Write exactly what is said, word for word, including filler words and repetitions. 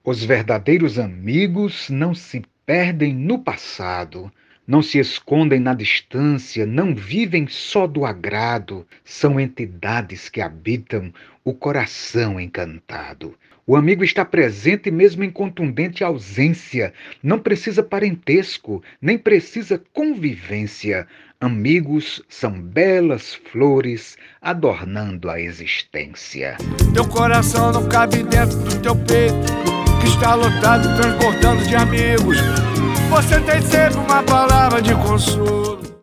Os verdadeiros amigos não se perdem no passado, não se escondem na distância, não vivem só do agrado, são entidades que habitam o coração encantado. O amigo está presente mesmo em contundente ausência, não precisa parentesco, nem precisa convivência. Amigos são belas flores adornando a existência. Teu coração não cabe dentro do teu peito, que está lotado, transbordando de amigos. Você tem sempre uma palavra de consolo.